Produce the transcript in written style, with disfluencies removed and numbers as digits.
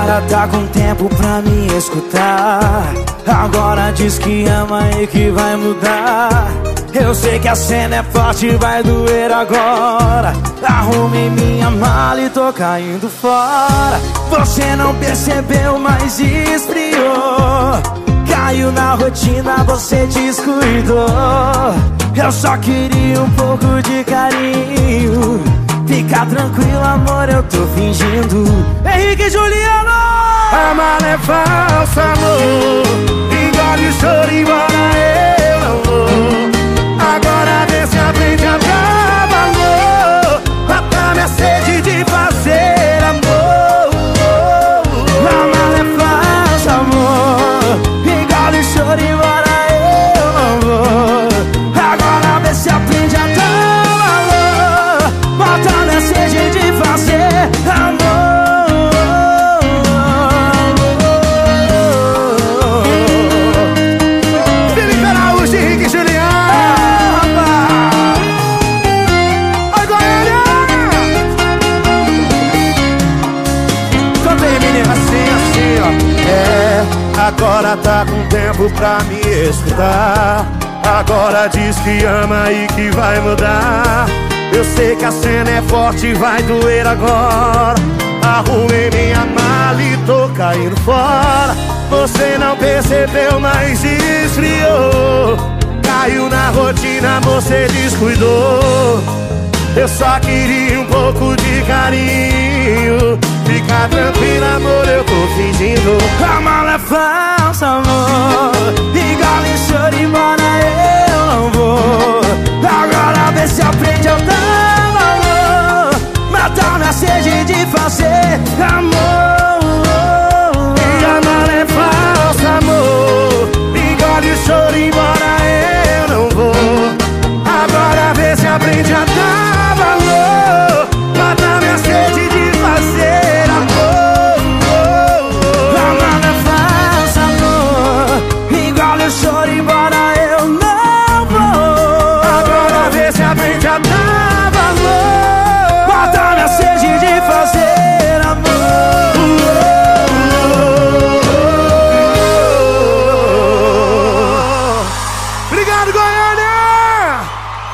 Agora tá com tempo pra me escutar. Agora diz que ama e que vai mudar. Eu sei que a cena é forte, vai doer agora. Arrumei minha mala e tô caindo fora. Você não percebeu, mas esfriou. Caiu na rotina, você descuidou. Eu só queria um pouco de carinho. Fica tranquilo, amor, eu tô fingindo. Henrique e Juliano! A mala é falsa, amor. Engole o choro, embora eu não vou. Agora vê se aprende a dar valor. Mata minha sede de fazer amor. A mala é falsa, amor. Engole o choro, embora eu não vou. Agora vê se aprende a dar valor. Mata minha sede de fazer amor. Agora tá com tempo pra me escutar. Agora diz que ama e que vai mudar. Eu sei que a cena é forte, vai doer agora. Arrumei minha mala e tô caindo fora. Você não percebeu, mas esfriou. Caiu na rotina, você descuidou. Eu só queria um pouco de carinho.